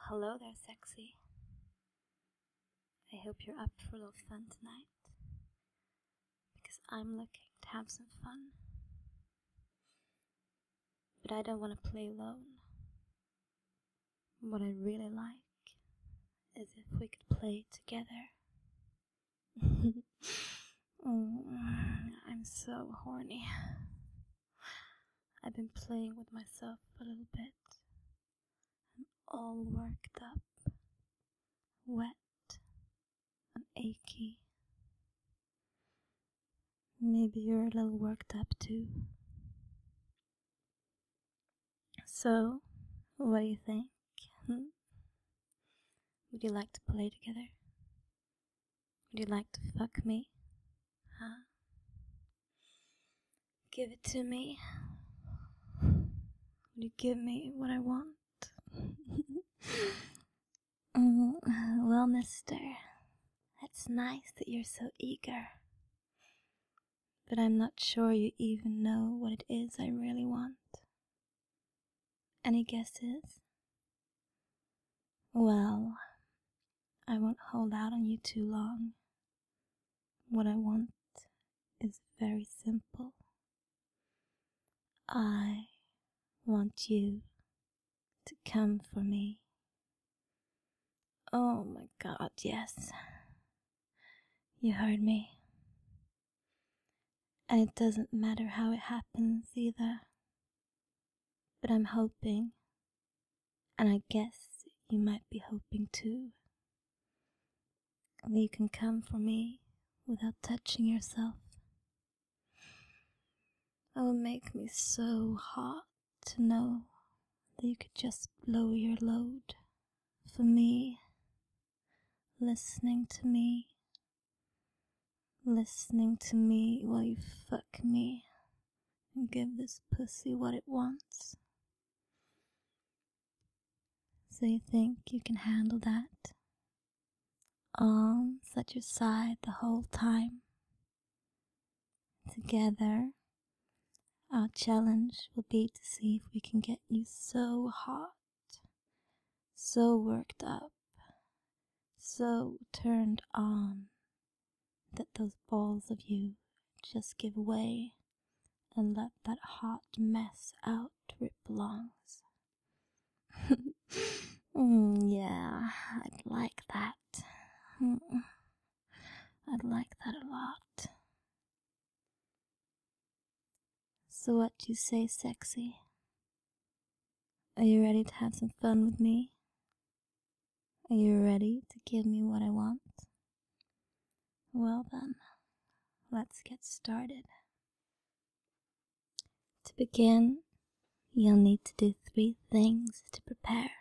Hello there, sexy. I hope you're up for a little fun tonight, because I'm looking to have some fun. But I don't want to play alone. What I really like is if we could play together. I'm so horny. I've been playing with myself a little bit. I'm all worked up, wet, and achy. Maybe you're a little worked up too. So, what do you think? Would you like to play together? Would you like to fuck me? Huh? Give it to me. Would you give me what I want? Well, mister, it's nice that you're so eager. But I'm not sure you even know what it is I really want. Any guesses? Well, I won't hold out on you too long. What I want is very simple. I want you to come for me. Oh my God, yes. You heard me. And it doesn't matter how it happens either. But I'm hoping, and I guess you might be hoping too, that you can come for me without touching yourself. It will make me so hot to know that you could just blow your load for me, listening to me while you fuck me and give this pussy what it wants. So you think you can handle that? Arms at your side the whole time. Together, our challenge will be to see if we can get you so hot, so worked up, so turned on, that those balls of you just give way and let that hot mess out where it belongs. Yeah, I'd like that. I'd like that a lot. So what do you say, sexy? Are you ready to have some fun with me? Are you ready to give me what I want? Well then, let's get started. To begin, you'll need to do 3 things to prepare.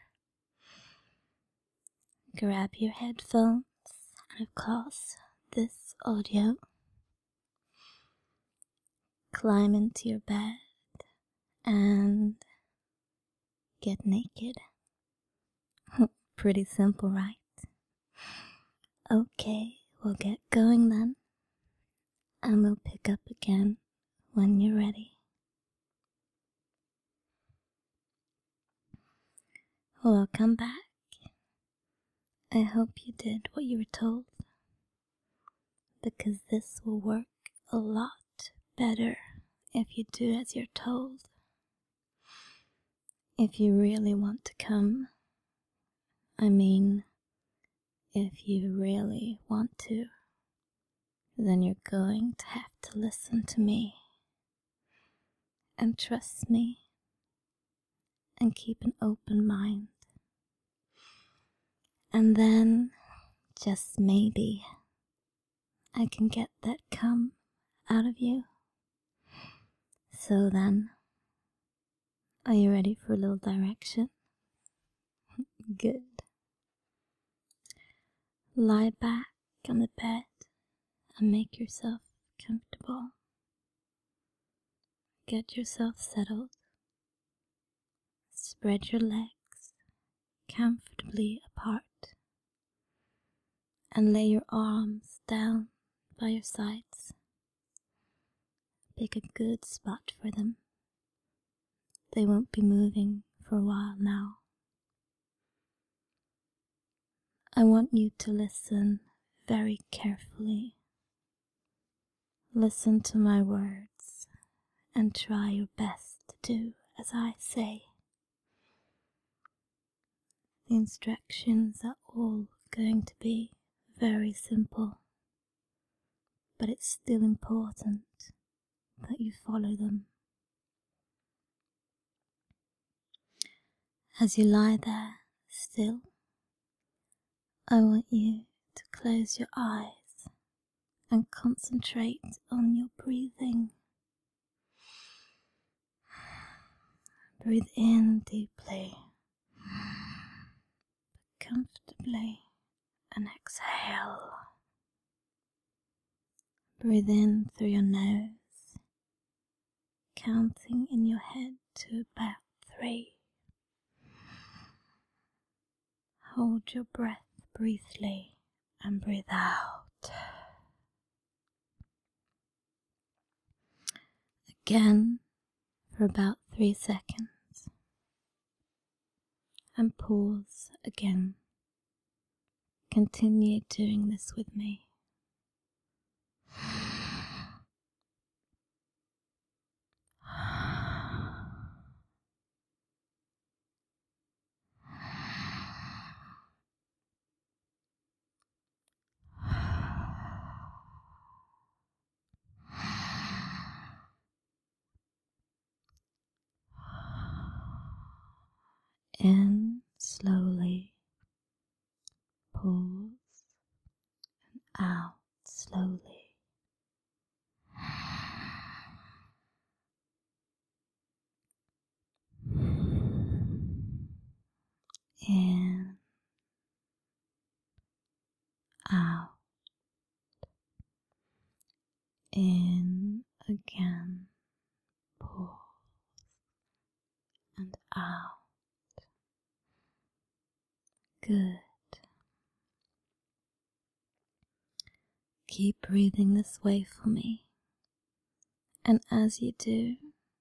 Grab your headphones and of course this audio. Climb into your bed and get naked. Pretty simple, right? Okay, we'll get going then, and we'll pick up again when you're ready. Welcome back. I hope you did what you were told, because this will work a lot better if you do as you're told. If you really want to come, I mean, if you really want to, then you're going to have to listen to me and trust me and keep an open mind. And then, just maybe, I can get that come out of you. So then, are you ready for a little direction? Good. Lie back on the bed and make yourself comfortable. Get yourself settled. Spread your legs comfortably apart and lay your arms down by your sides. Pick a good spot for them. They won't be moving for a while now. I want you to listen very carefully. Listen to my words and try your best to do as I say. The instructions are all going to be very simple, but it's still important that you follow them. As you lie there still, I want you to close your eyes and concentrate on your breathing. Breathe in deeply, comfortably, and exhale. Breathe in through your nose, counting in your head to about 3. Hold your breath briefly and breathe out. Again for about 3 seconds and pause again. Continue doing this with me. In slowly, pause, and out slowly. In, out, in again, pause, and out. Good. Keep breathing this way for me. And as you do,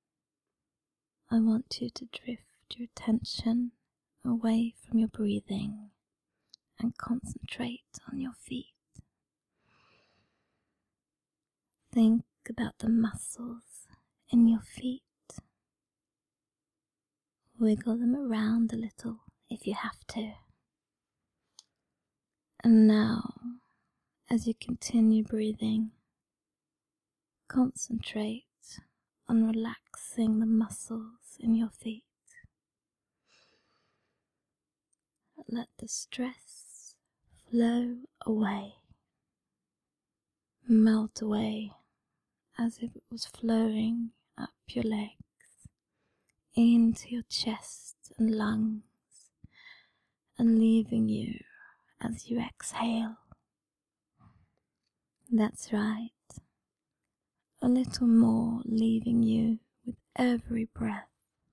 I want you to drift your attention away from your breathing and concentrate on your feet. Think about the muscles in your feet. Wiggle them around a little if you have to. And now, as you continue breathing, concentrate on relaxing the muscles in your feet. Let the stress flow away, melt away as if it was flowing up your legs, into your chest and lungs, and leaving you as you exhale. That's right. A little more leaving you with every breath.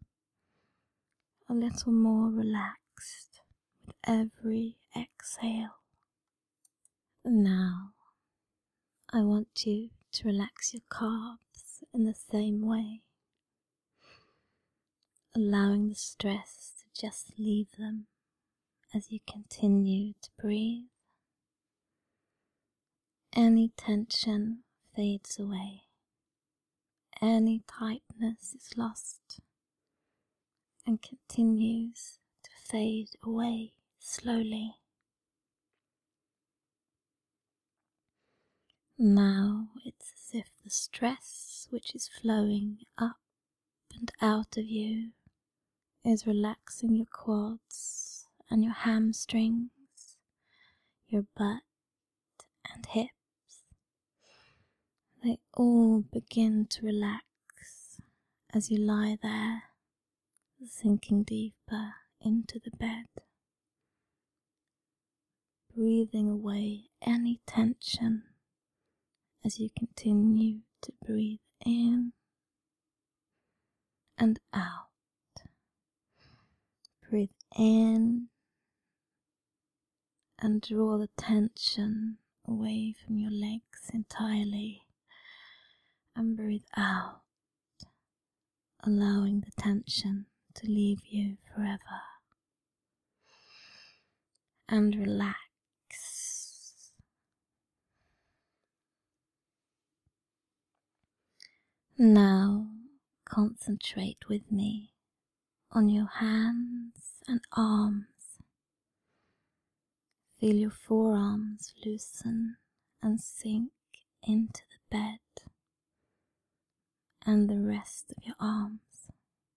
A little more relaxed with every exhale. Now, I want you to relax your calves in the same way, allowing the stress to just leave them as you continue to breathe. Any tension fades away. Any tightness is lost and continues to fade away slowly. Now it's as if the stress which is flowing up and out of you is relaxing your quads and your hamstrings, your butt and hips. They all begin to relax as you lie there, sinking deeper into the bed, breathing away any tension as you continue to breathe in and out. Breathe in and draw the tension away from your legs entirely, and breathe out, allowing the tension to leave you forever. And relax Now concentrate with me on your hands and arms. Feel your forearms loosen and sink into the bed, and the rest of your arms.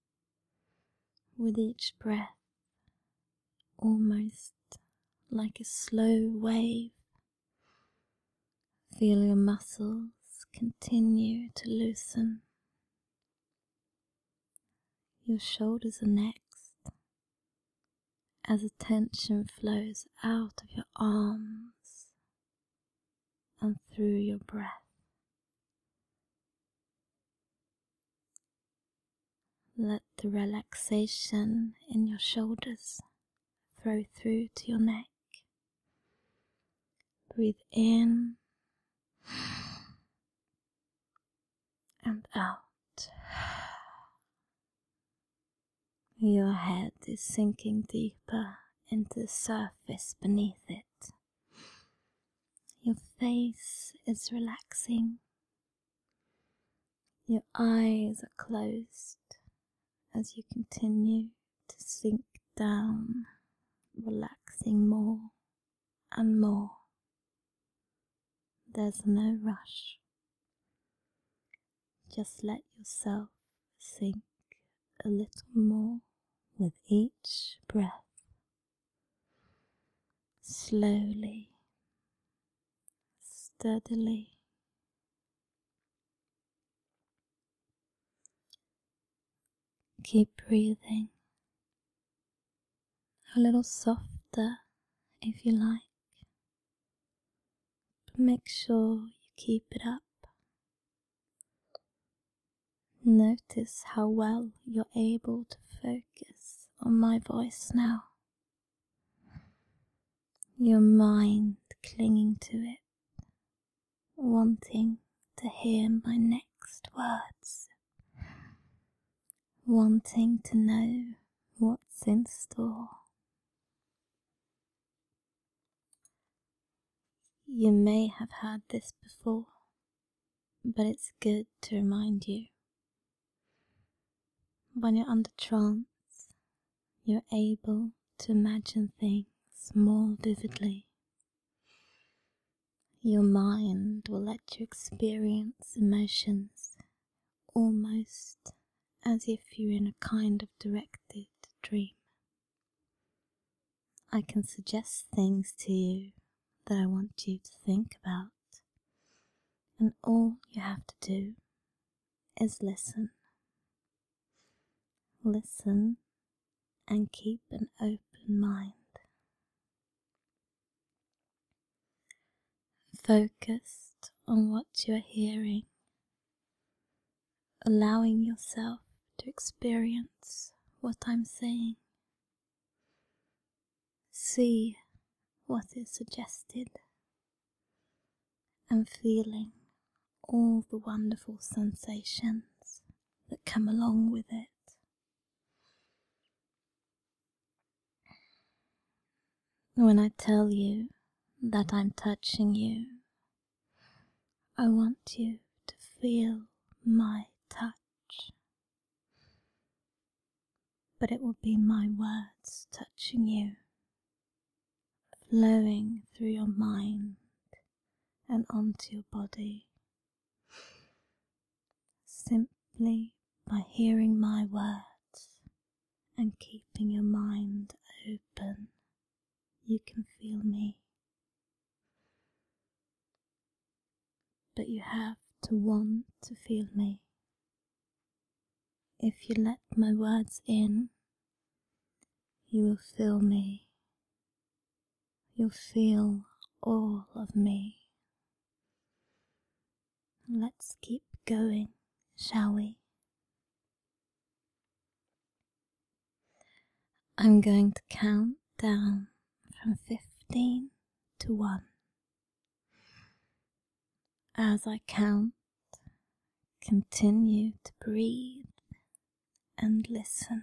With each breath, almost like a slow wave, feel your muscles continue to loosen. Your shoulders are next, as the tension flows out of your arms and through your breath. Let the relaxation in your shoulders flow through to your neck. Breathe in and out. Your head is sinking deeper into the surface beneath it. Your face is relaxing. Your eyes are closed as you continue to sink down, relaxing more and more. There's no rush. Just let yourself sink a little more with each breath. Slowly, steadily. Keep breathing a little softer if you like, but make sure you keep it up. Notice how well you're able to focus on my voice now. Your mind clinging to it, wanting to hear my next words, wanting to know what's in store. You may have heard this before, but it's good to remind you. When you're under trance, you're able to imagine things more vividly. Your mind will let you experience emotions almost as if you're in a kind of directed dream. I can suggest things to you that I want you to think about, and all you have to do is listen. Listen and keep an open mind. Focused on what you're hearing, allowing yourself to experience what I'm saying. See what is suggested and feeling all the wonderful sensations that come along with it. When I tell you that I'm touching you, I want you to feel my touch, but it will be my words touching you, flowing through your mind and onto your body. Simply by hearing my words and keeping your mind open, you can feel me. But you have to want to feel me. If you let my words in, you will feel me. You'll feel all of me. Let's keep going, shall we? I'm going to count down from 15 to 1. As I count, continue to breathe and listen.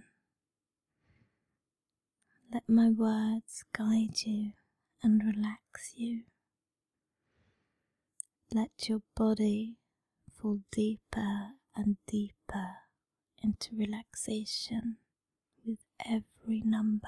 Let my words guide you and relax you. Let your body fall deeper and deeper into relaxation with every number.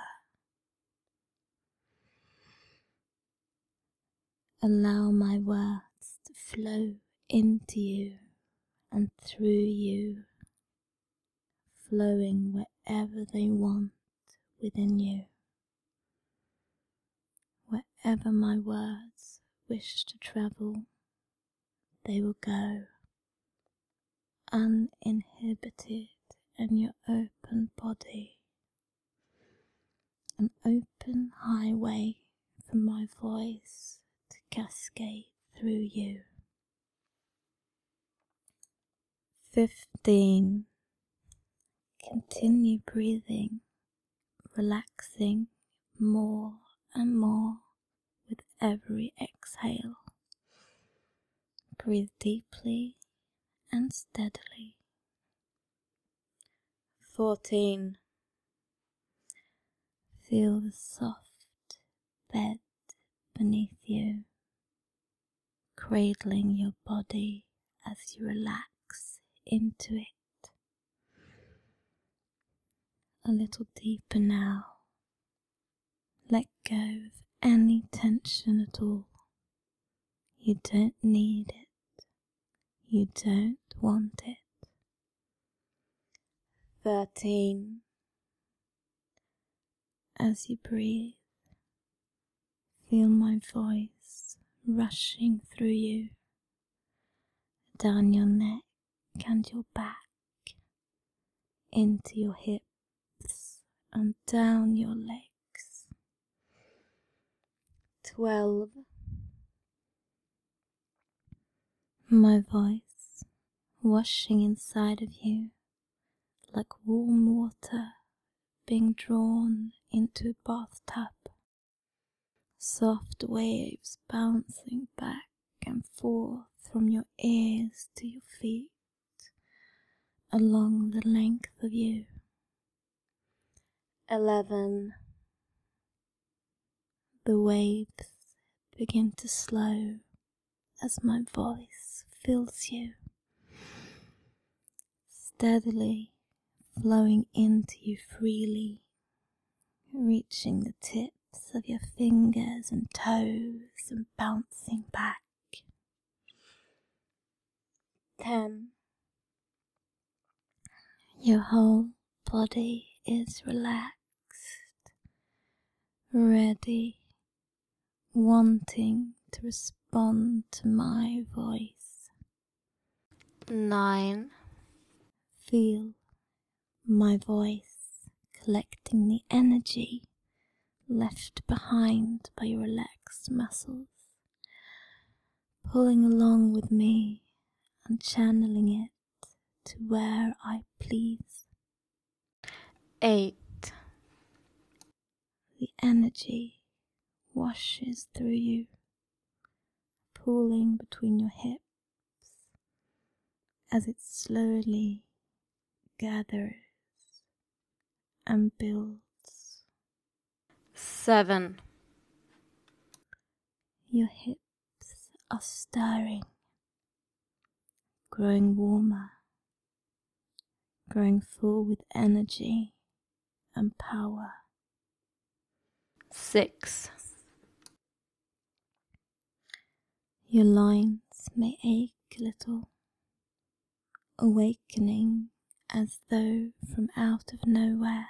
Allow my words to flow into you and through you, flowing wherever they want within you. Wherever my words wish to travel, they will go, uninhibited in your open body, an open highway for my voice to cascade through you. 15. Continue breathing, relaxing more and more with every exhale. Breathe deeply and steadily. 14. Feel the soft bed beneath you, cradling your body as you relax into it. A little deeper now. Let go of any tension at all. You don't need it. You don't want it. 13. As you breathe, feel my voice rushing through you, down your neck and your back, into your hips and down your legs. 12. My voice washing inside of you like warm water being drawn into a bathtub. Soft waves bouncing back and forth from your ears to your feet, along the length of you. 11. The waves begin to slow as my voice fills you, steadily flowing into you freely, reaching the tips of your fingers and toes and bouncing back. 10. Your whole body is relaxed, ready, wanting to respond to my voice. 9. Feel my voice collecting the energy left behind by your relaxed muscles, pulling along with me and channeling it to where I please. 8. The energy washes through you, pulling between your hips as it slowly gathers and builds. 7. Your hips are stirring, growing warmer, growing full with energy and power. 6. Your loins may ache a little, awakening as though from out of nowhere.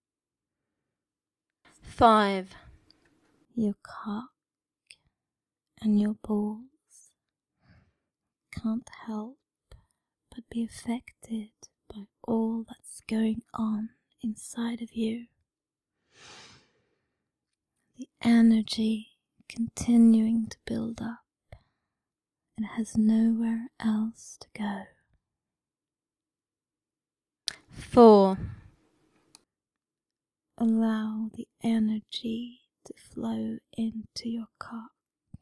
5. Your cock and your balls can't help but be affected by all that's going on inside of you. The energy continuing to build up and has nowhere else to go. 4. Allow the energy to flow into your cock.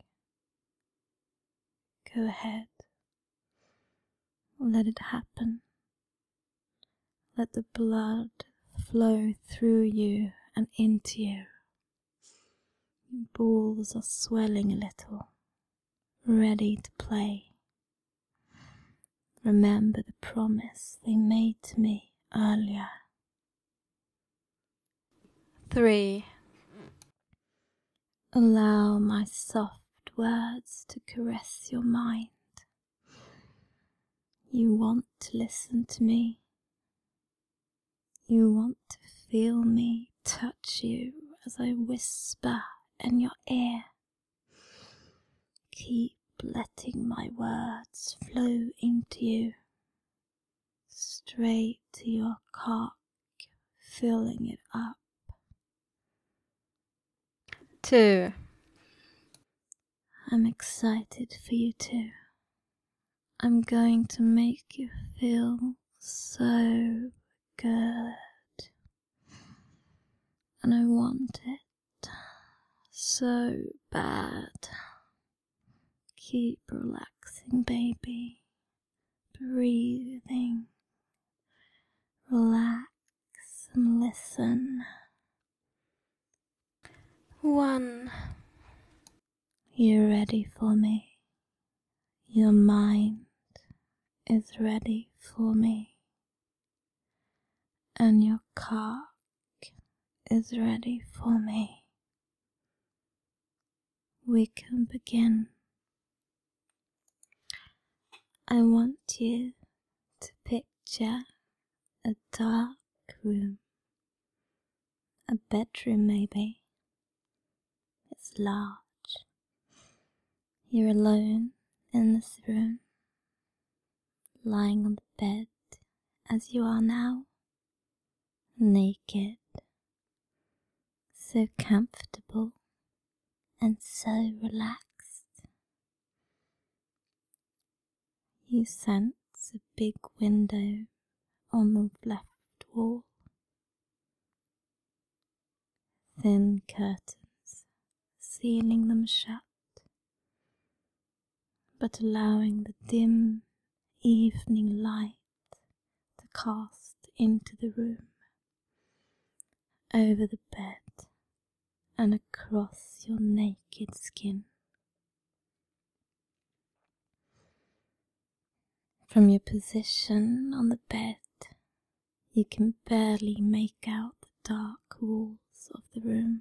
Go ahead. Let it happen. Let the blood flow through you and into you. Your balls are swelling a little, ready to play. remember the promise they made to me earlier. 3. Allow my soft words to caress your mind. You want to listen to me. You want to feel me touch you as I whisper in your ear. Keep letting my words flow into you, straight to your cock, filling it up. 2. I'm excited for you too. I'm going to make you feel so good. And I want it so bad. Keep relaxing, baby. Breathing. Relax and listen. 1. You're ready for me. Your mind is ready for me. And your cock is ready for me. We can begin. I want you to picture a dark room. A bedroom maybe. It's large. You're alone in this room, lying on the bed as you are now, naked, so comfortable and so relaxed. You sense a big window on the left wall, thin curtains sealing them shut, but allowing the dim evening light to cast into the room, over the bed and across your naked skin. From your position on the bed, you can barely make out the dark walls of the room,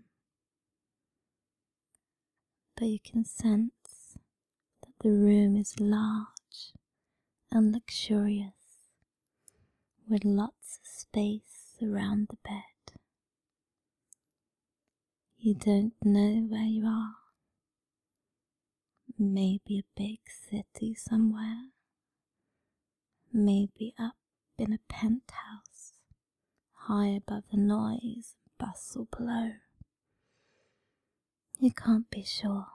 but you can sense that the room is large and luxurious, with lots of space around the bed. You don't know where you are. Maybe a big city somewhere. Maybe up in a penthouse, high above the noise and bustle below. You can't be sure.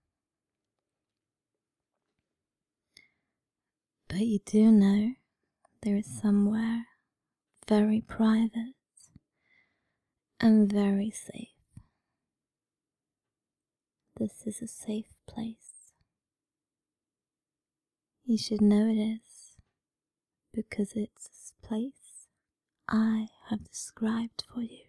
But you do know there is somewhere very private and very safe. This is a safe place. You should know it is, because it's a place I have described for you.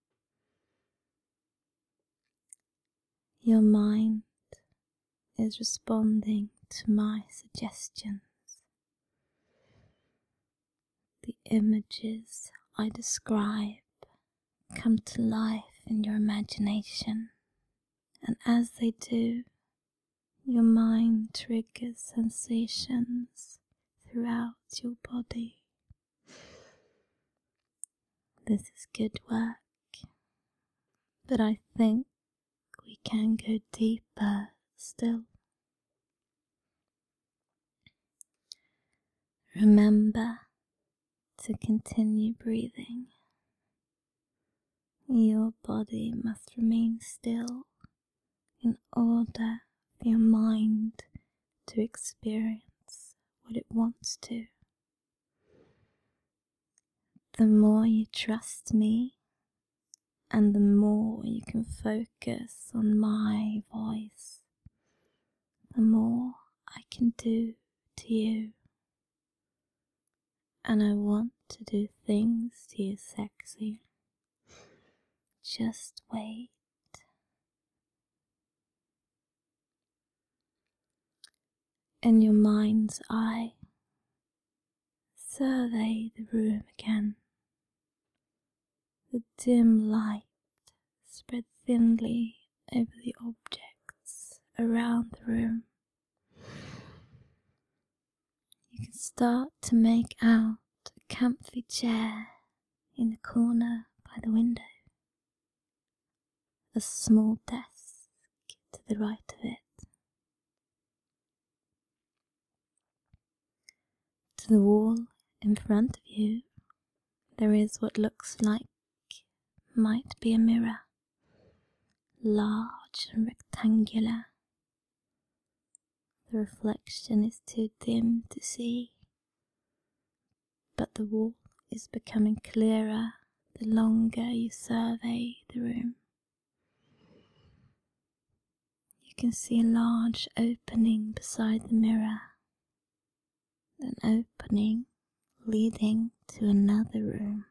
Your mind is responding to my suggestions. The images I describe come to life in your imagination, and as they do, your mind triggers sensations throughout your body. This is good work, but I think we can go deeper still. Remember to continue breathing. Your body must remain still in order for your mind to experience what it wants to. The more you trust me, and the more you can focus on my voice, the more I can do to you. And I want to do things to you sexy. Just wait. In your mind's eye, survey the room again. The dim light spread thinly over the objects around the room. You can start to make out a comfy chair in the corner by the window, a small desk to the right of it. To the wall in front of you, there is what looks like might be a mirror, large and rectangular. The reflection is too dim to see, but the wall is becoming clearer the longer you survey the room. You can see a large opening beside the mirror, an opening leading to another room.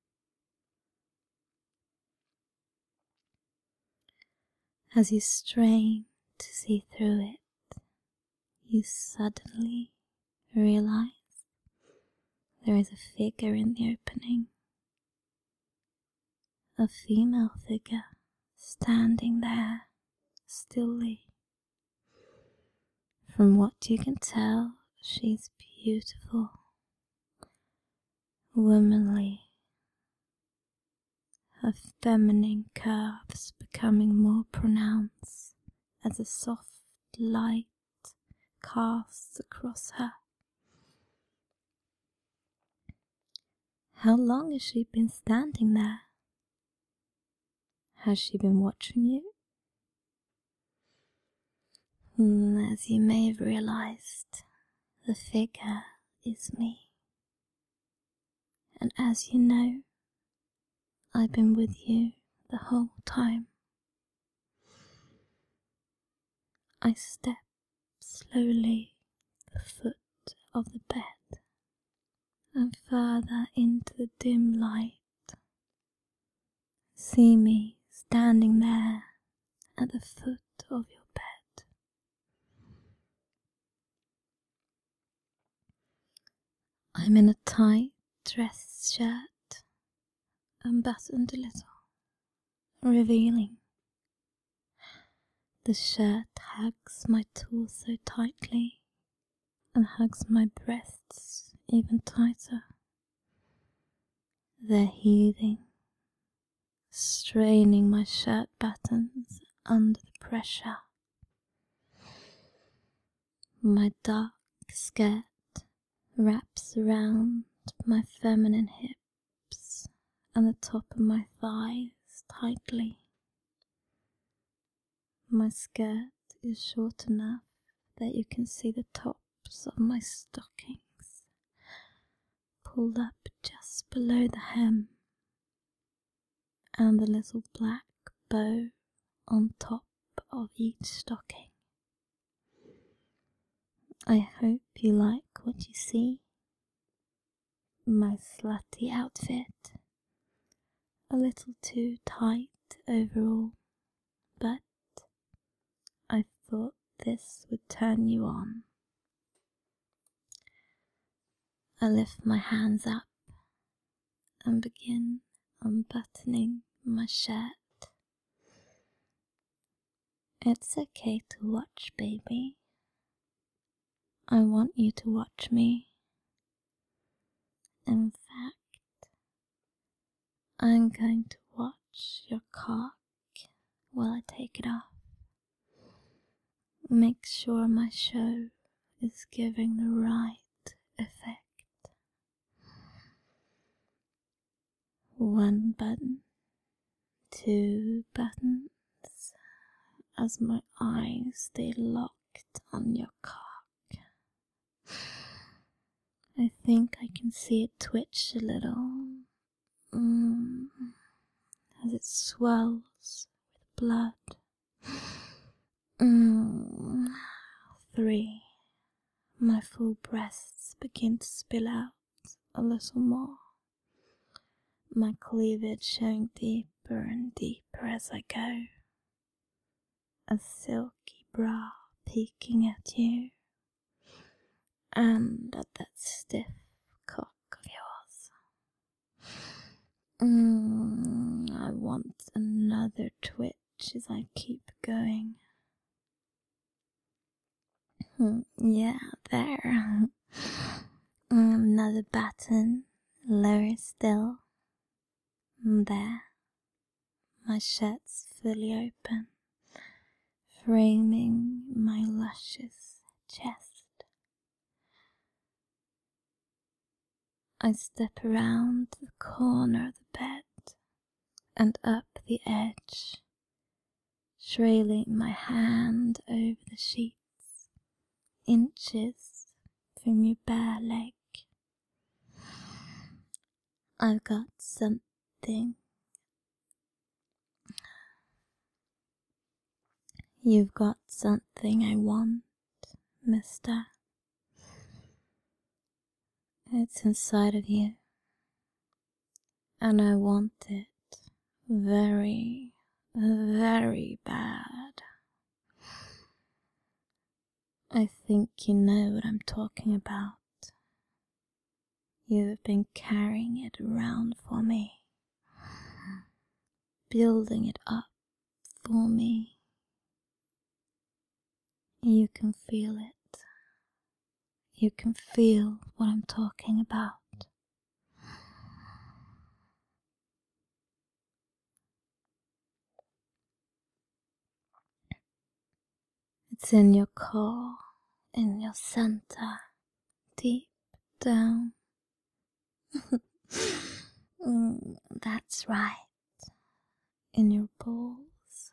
As you strain to see through it, you suddenly realize there is a figure in the opening, a female figure standing there stilly. From what you can tell, she's beautiful, womanly, her feminine curves becoming more pronounced as a soft light casts across her. How long has she been standing there? Has she been watching you? As you may have realized, the figure is me. And as you know, I've been with you the whole time. I step slowly to the foot of the bed and further into the dim light. See me standing there at the foot of your bed. I'm in a tight dress shirt, unbuttoned a little, revealing. The shirt hugs my torso tightly and hugs my breasts even tighter. They're heaving, straining my shirt buttons under the pressure. My dark skirt wraps around my feminine hips and the top of my thighs tightly. My skirt is short enough that you can see the tops of my stockings pulled up just below the hem and the little black bow on top of each stocking. I hope you like what you see. My slutty outfit, a little too tight overall, but I thought this would turn you on. I lift my hands up and begin unbuttoning my shirt. It's okay to watch, baby. I want you to watch me. In fact, I'm going to watch your cock while I take it off. Make sure my show is giving the right effect. One button, two buttons, as my eyes stay locked on your cock. I think I can see it twitch a little, as it swells with blood. 3. My full breasts begin to spill out a little more, my cleavage showing deeper and deeper as I go, a silky bra peeking at you, and at that stiff cock I want another twitch as I keep going. Yeah, there. Another button, lower still. There. My shirt's fully open, framing my luscious chest. I step around the corner of the bed and up the edge, trailing my hand over the sheets, inches from your bare leg. I've got something. You've got something I want, mister. It's inside of you, and I want it very, very bad. I think you know what I'm talking about. You've been carrying it around for me, building it up for me. You can feel it. You can feel what I'm talking about. It's in your core, in your center, deep down. That's right. In your balls.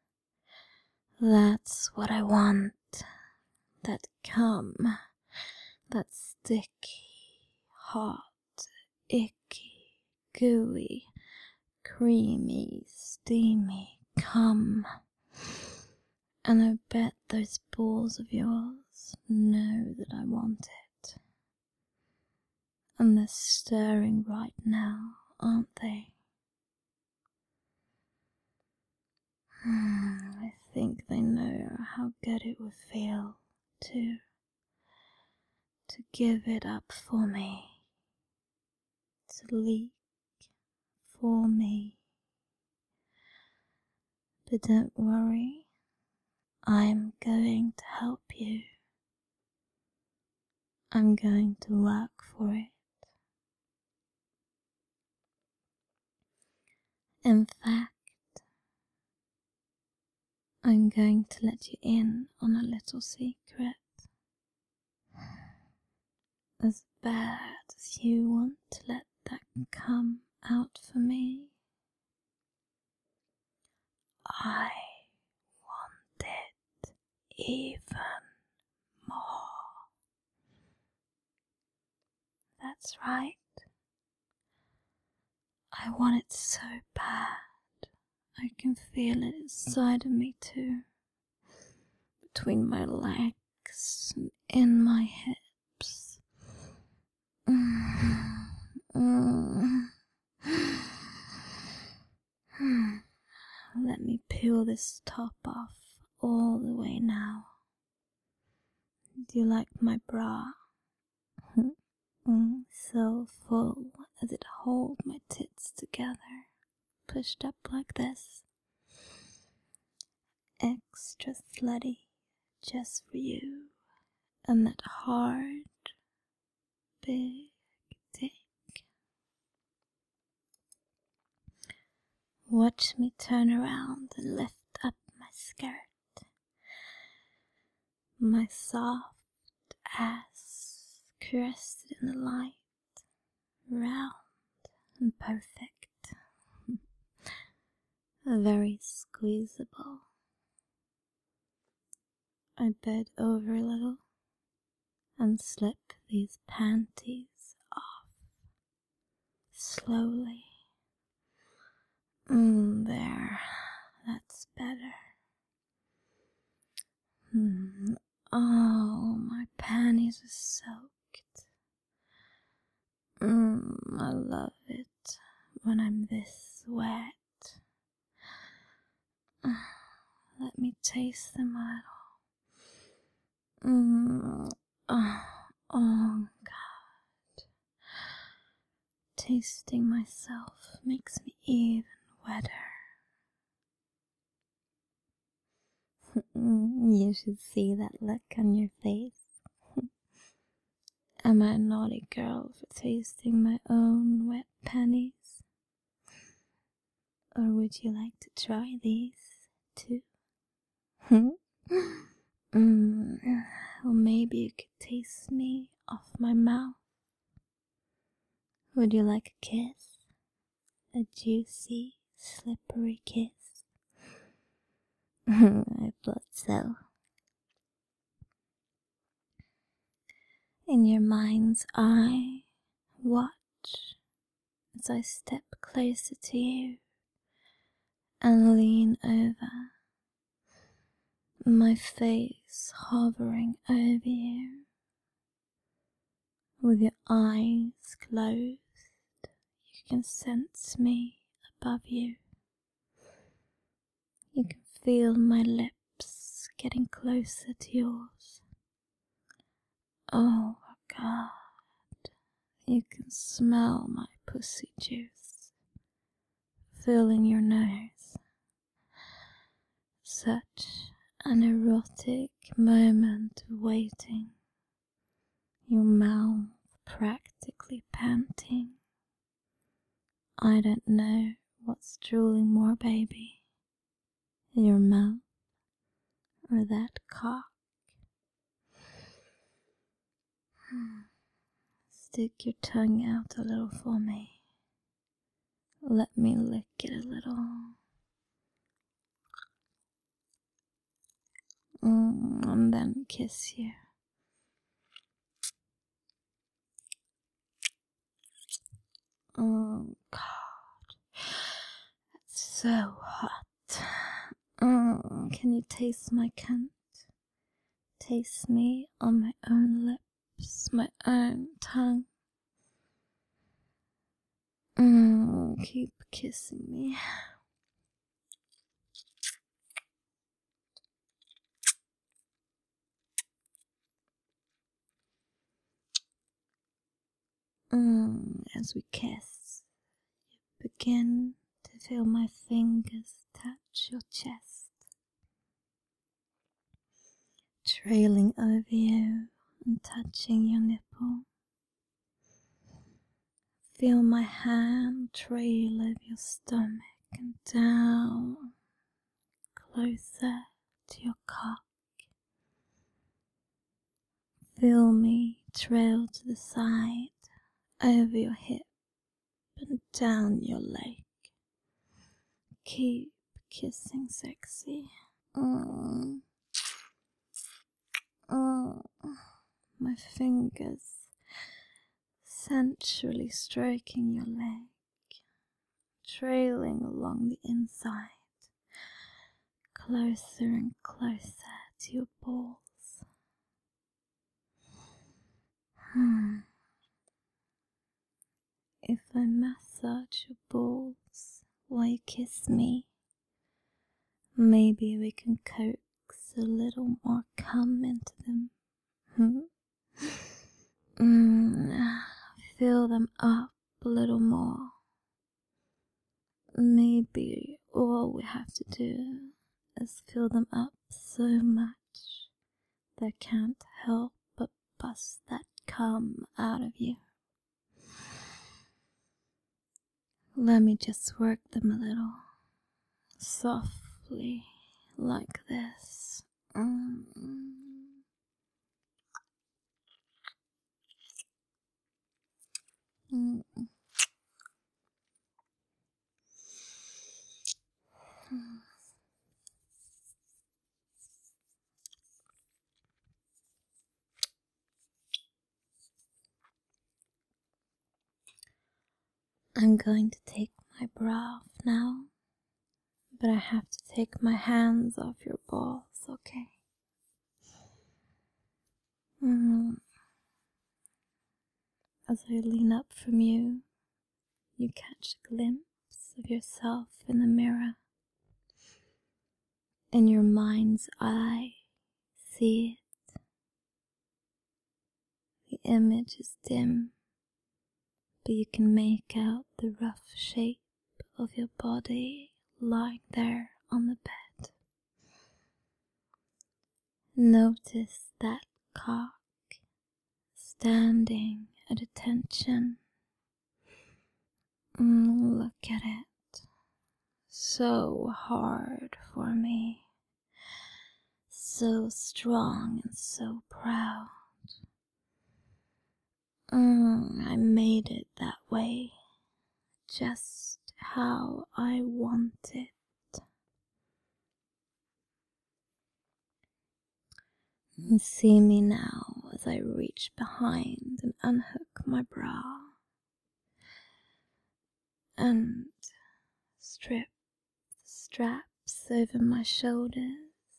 That's what I want. That cum. That sticky, hot, icky, gooey, creamy, steamy cum. And I bet those balls of yours know that I want it. And they're stirring right now, aren't they? I think they know how good it would feel to give it up for me, to leak for me. But don't worry, I'm going to help you. I'm going to work for it. In fact, I'm going to let you in on a little secret. As bad as you want to let that come out for me, I want it even more. That's right. I want it so bad. I can feel it inside of me too. Between my legs and in my hips. Let me peel this top off all the way now. Do you like my bra? So full as it holds my tits together, pushed up like this. Extra slutty, just for you, and that hard, big dick. Watch me turn around and lift up my skirt. My soft ass caressed in the light, round and perfect. Very squeezable. I bend over a little and slip these panties off slowly. There, that's better. Oh, my panties are soaked. I love it when I'm this wet. Let me taste them a little. Oh, God. Tasting myself makes me even wetter. You should see that look on your face. Am I a naughty girl for tasting my own wet panties? Or would you like to try these too? Or maybe you could taste me off my mouth. Would you like a kiss? A juicy, slippery kiss? I thought so. In your mind's eye, watch as I step closer to you and lean over, my face hovering over you. With your eyes closed, you can sense me above you. You can feel my lips getting closer to yours. Oh God, you can smell my pussy juice filling your nose. Such an erotic moment of waiting, your mouth practically panting. I don't know what's drooling more, baby, your mouth or that cock. Stick your tongue out a little for me. Let me lick it a little. And then kiss you. Oh God, that's so hot. Can you taste my cunt? Taste me on my own lips, my own tongue. Keep kissing me. As we kiss, you begin to feel my fingers touch your chest, trailing over you and touching your nipple. Feel my hand trail over your stomach and down, closer to your cock. Feel me trail to the side, over your hip and down your leg. Keep kissing sexy. My fingers sensually stroking your leg, trailing along the inside, closer and closer to your balls. If I massage your balls while you kiss me, maybe we can coax a little more cum into them. Fill them up a little more. Maybe all we have to do is fill them up so much they can't help but bust that cum out of you. Let me just work them a little, softly, like this. I'm going to take my bra off now, but I have to take my hands off your balls, okay? As I lean up from you, you catch a glimpse of yourself in the mirror. In your mind's eye, see it. The image is dim, but you can make out the rough shape of your body lying there on the bed. Notice that cock standing at attention. Look at it. So hard for me. So strong and so proud. I made it that way. Just how I want it. And see me now as I reach behind and unhook my bra and strip the straps over my shoulders.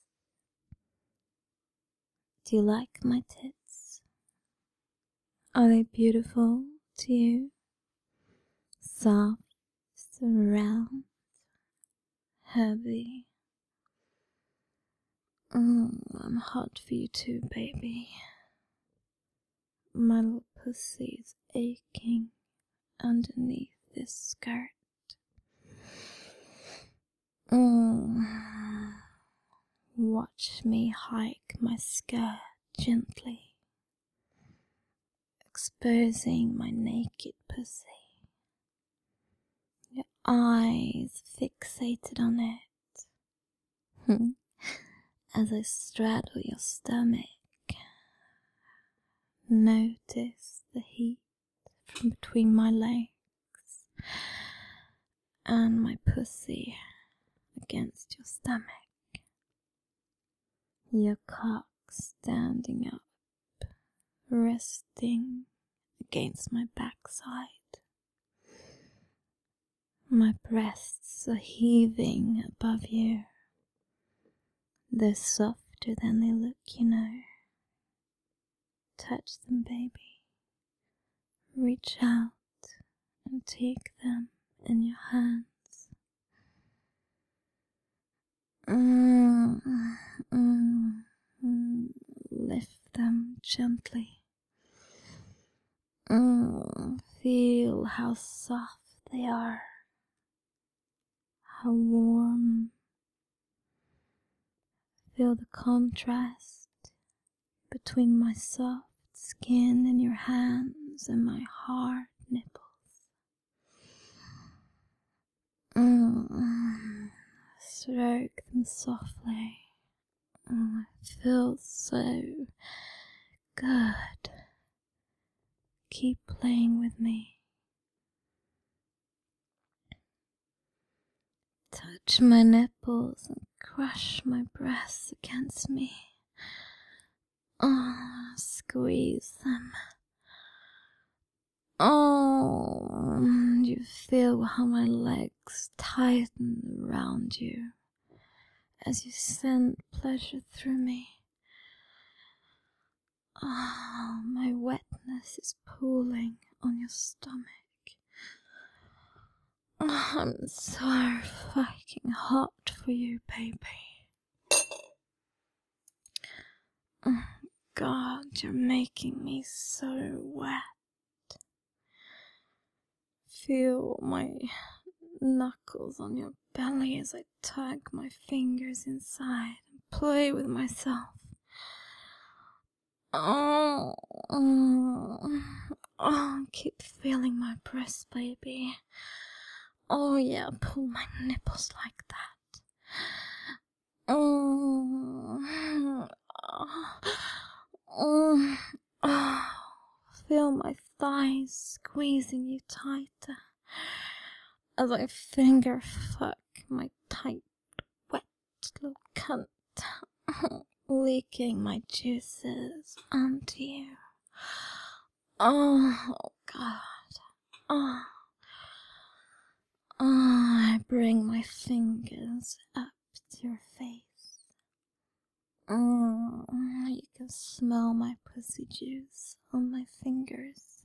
Do you like my tits? Are they beautiful to you? Soft, round, heavy. I'm hot for you too, baby. My little pussy's aching underneath this skirt. Watch me hike my skirt gently, exposing my naked pussy. Your eyes fixated on it. As I straddle your stomach, notice the heat from between my legs and my pussy against your stomach. Your cock standing up, resting against my backside. My breasts are heaving above you. They're softer than they look, you know. Touch them, baby. Reach out and take them in your hands. Lift them gently. Feel how soft they are. How warm. Feel the contrast between my soft skin in your hands and my hard nipples. Stroke them softly. It feels so good. Keep playing with me. Touch my nipples and crush my breasts against me. Squeeze them. You feel how my legs tighten around you as you send pleasure through me. My wetness is pooling on your stomach. I'm so fucking hot for you, baby. God, you're making me so wet. Feel my knuckles on your belly as I tug my fingers inside and play with myself. Keep feeling my breast, baby. Oh yeah, pull my nipples like that. Feel my thighs squeezing you tighter as I finger fuck my tight, wet little cunt, leaking my juices onto you. Oh God. I bring my fingers up to your face. You can smell my pussy juice on my fingers.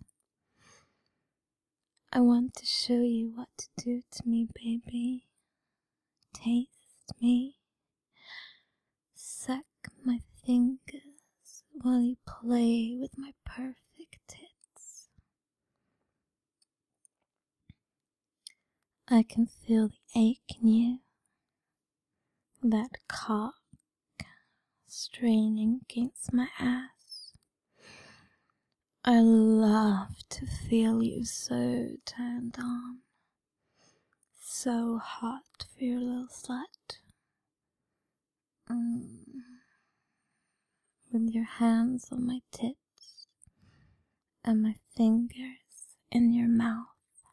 I want to show you what to do to me, baby. Taste me. Suck my fingers while you play with my perfect tits. I can feel the ache in you, that cock straining against my ass. I love to feel you so turned on, so hot for your little slut. With your hands on my tits and my fingers in your mouth.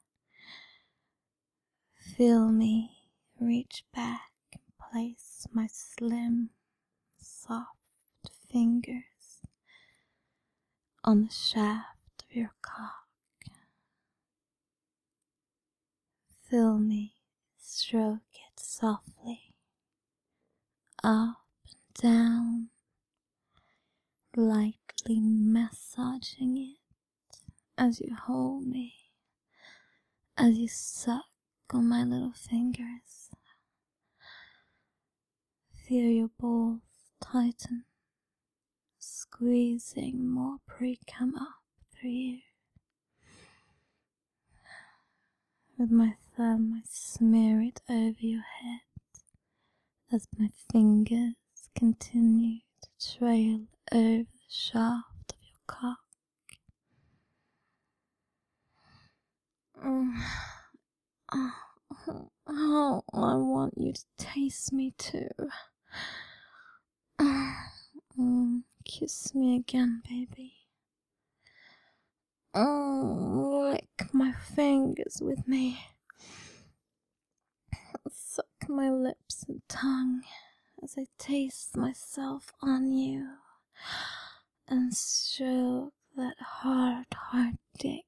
Feel me reach back and place my slim, soft fingers on the shaft of your cock. Feel me stroke it softly, up and down, lightly massaging it as you hold me, as you suck on my little fingers. Feel your balls tighten, squeezing more pre-cum up through you. With my thumb I smear it over your head as my fingers continue to trail over the shaft of your cock. Oh, I want you to taste me too. Kiss me again, baby. Lick my fingers with me. Suck my lips and tongue as I taste myself on you and stroke that hard dick.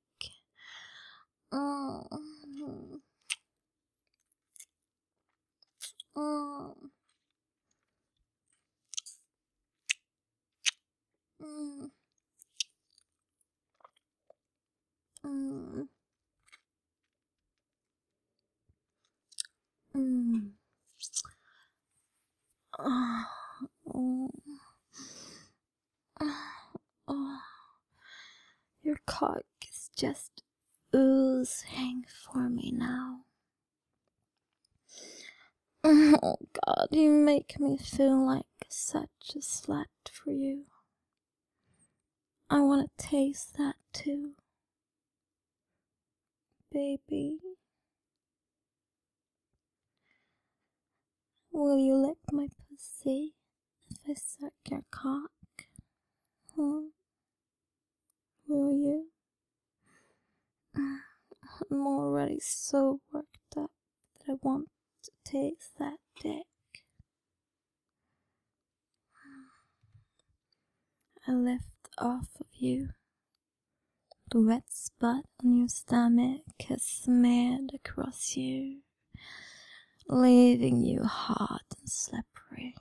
Your cock is just oozing for me now. Oh God, you make me feel like such a slut for you. I want to taste that too, baby. Will you lick my pussy if I suck your cock? Huh? Will you? I'm already so worked up that I want to taste that dick. I lift off of you. The wet spot on your stomach has smeared across you, leaving you hot and slippery.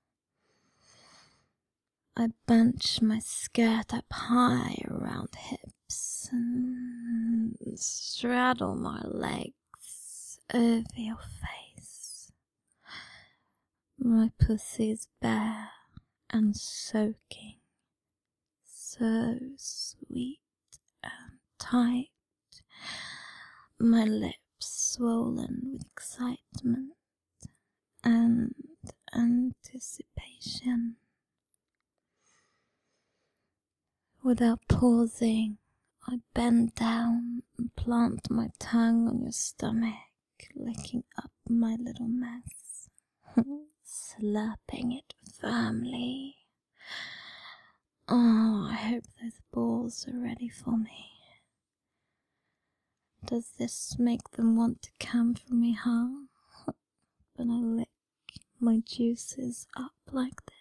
I bunch my skirt up high around hips and straddle my legs over your face. My pussy is bare and soaking, so sweet and tight, my lips swollen with excitement and anticipation. Without pausing, I bend down and plant my tongue on your stomach, licking up my little mess, slapping it firmly. Oh, I hope those balls are ready for me. Does this make them want to come for me, huh? When I lick my juices up like this.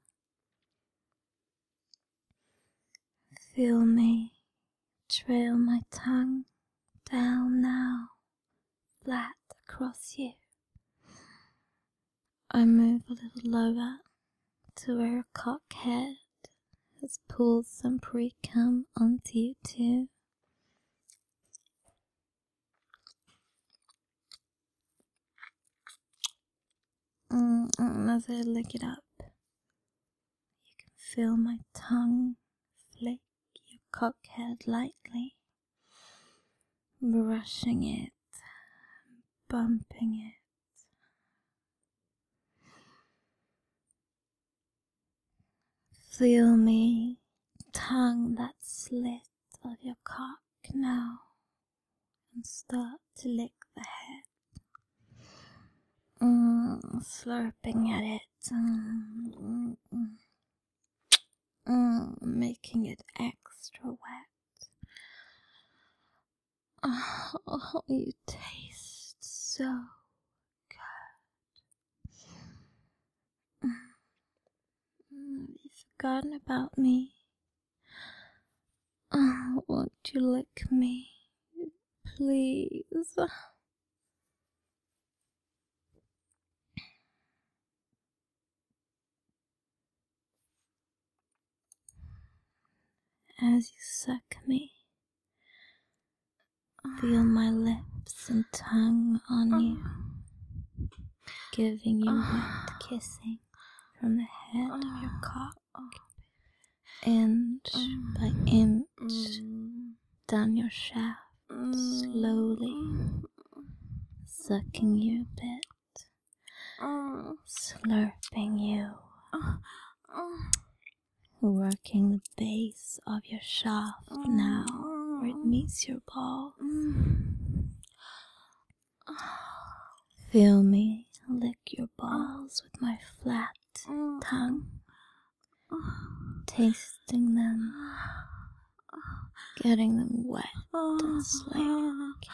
Feel me trail my tongue down now, flat across you. I move a little lower to where a cockhead has pulled some pre-cum onto you too. And as I lick it up, you can feel my tongue flick your cockhead lightly, brushing it bumping it. Feel me tongue that slit of your cock now and start to lick the head. Slurping at it, making it extra wet. Oh, you taste so good. Have you forgotten about me? Oh, won't you lick me, please? As you suck me, feel my lips and tongue on you, giving you wet kissing from the head of your cock, inch by inch, down your shaft, slowly, sucking you a bit, slurping you, working the base of your shaft now, where it meets your balls. Feel me lick your balls with my flat tongue, tasting them, getting them wet and slick.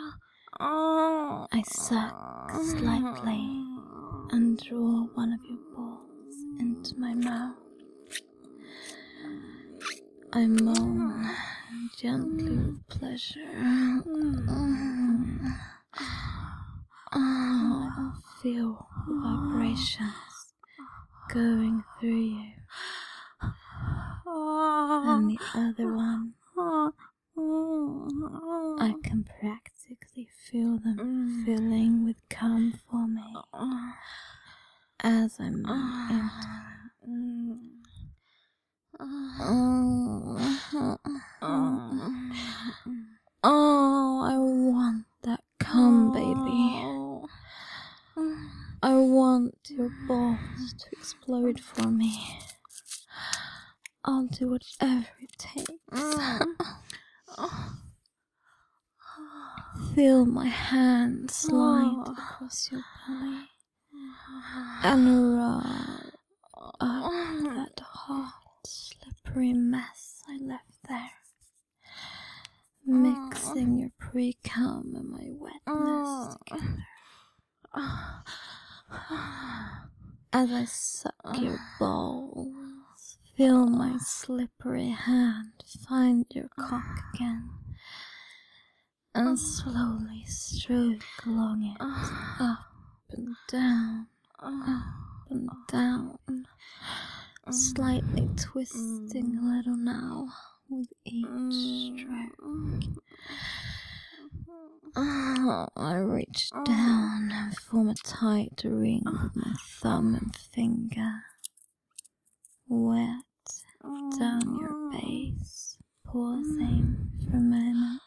I suck slightly and draw one of your balls into my mouth. I moan gently with pleasure. I feel vibrations going through you. And the other one, I can practically feel them filling with cum for me as I move into them. Oh, I want that cum, baby. I want your balls to explode for me. I'll do whatever it takes. Feel my hand slide across your belly and rub up that hot, slippery mess I left there, mixing your pre-cum and my wetness together. As I suck your balls, feel my slippery hand find your cock again, and slowly stroke along it, up and down, slightly twisting a little now with each stroke. I reach down and form a tight ring with my thumb and finger, wet down your base, pausing for a moment.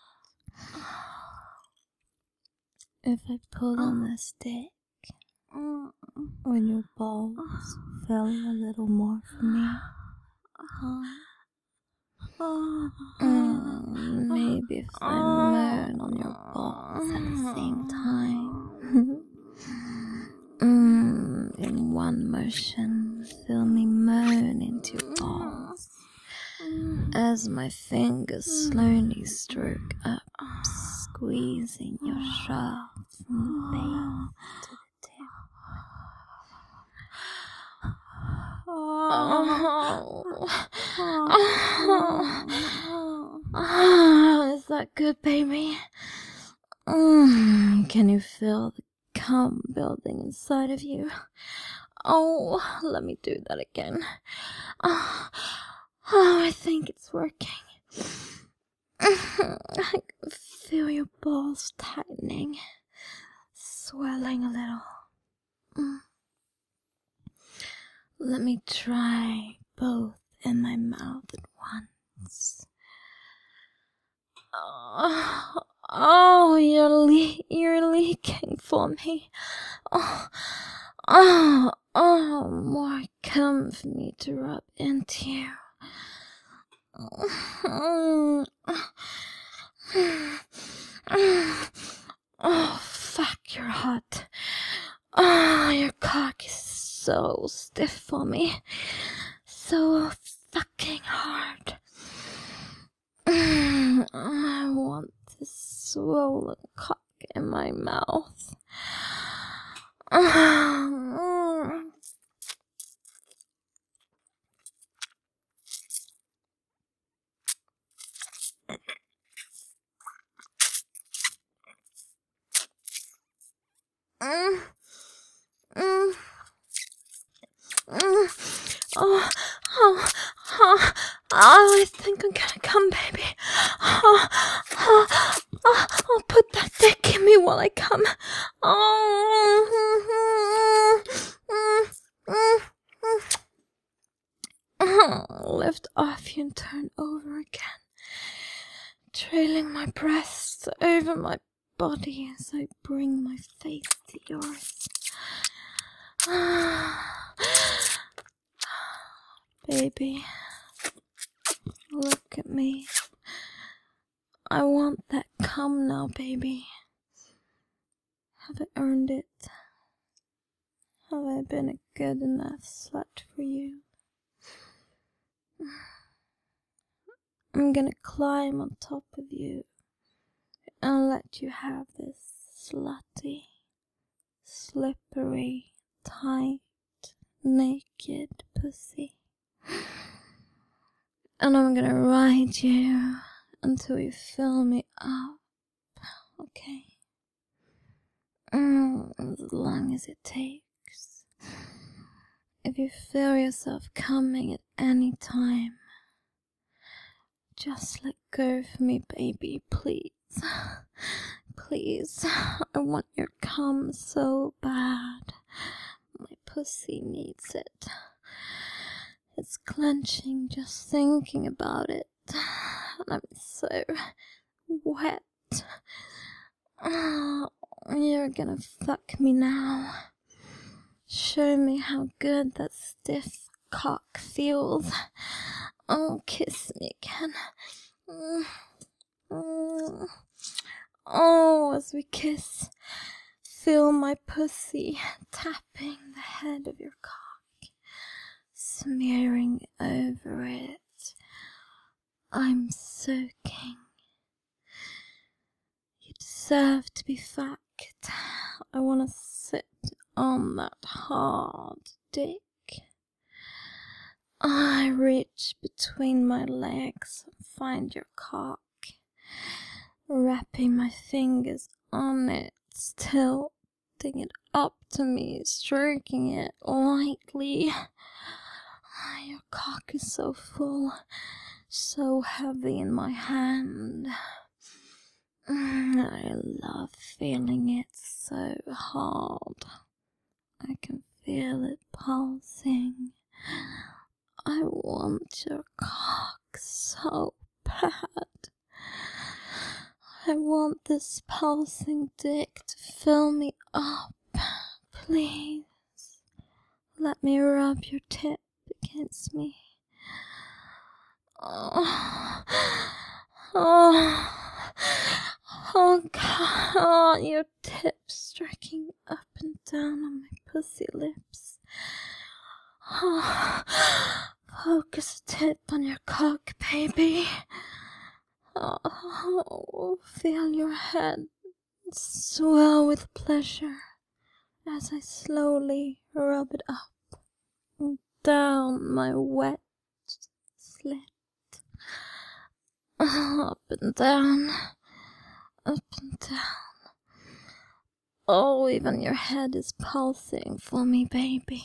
If I pull on the stick, when your balls feel a little more for me, maybe if I moan on your balls at the same time. In one motion, feel me moan into your balls as my fingers slowly stroke up, squeezing your shaft from the base to the tip. Is that good, baby? Can you feel the cum building inside of you? Oh, let me do that again. I think it's working. I can feel your balls tightening, swelling a little. Let me try both in my mouth at once. Oh, you're leaking for me. More cum for me to rub into you. Oh, fuck, you're hot. Oh, your cock is so stiff for me. So fucking hard. I want this swollen cock in my mouth. I think I'm gonna come, baby. Oh, put that dick in me while I come. Lift off you and turn over again, trailing my breasts over my body as I bring my face to yours. Baby, look at me. I want that cum now, baby. Have I earned it? Have I been a good enough slut for you? I'm gonna climb on top of you and let you have this slutty, slippery, tight, naked pussy. And I'm gonna ride you until you fill me up, okay? As long as it takes. If you feel yourself coming at any time, just let go for me, baby, please. Please, I want your cum so bad. My pussy needs it. It's clenching just thinking about it. And I'm so wet. You're gonna fuck me now. Show me how good that stiff cock feels. Oh, kiss me again. Oh, as we kiss, feel my pussy tapping the head of your cock, smearing over it. I'm soaking. You deserve to be fucked. I want to sit on that hard dick. I reach between my legs and find your cock, wrapping my fingers on it, tilting it up to me, stroking it lightly. Your cock is so full, so heavy in my hand. I love feeling it so hard. I can feel it pulsing. I want your cock so bad. I want this pulsing dick to fill me up. Please, let me rub your tip against me. Oh, God, oh, your tip striking up and down on my pussy lips. Oh, focus the tip on your cock, baby. Oh, feel your head swell with pleasure as I slowly rub it up and down my wet slit. Up and down, up and down. Oh, even your head is pulsing for me, baby.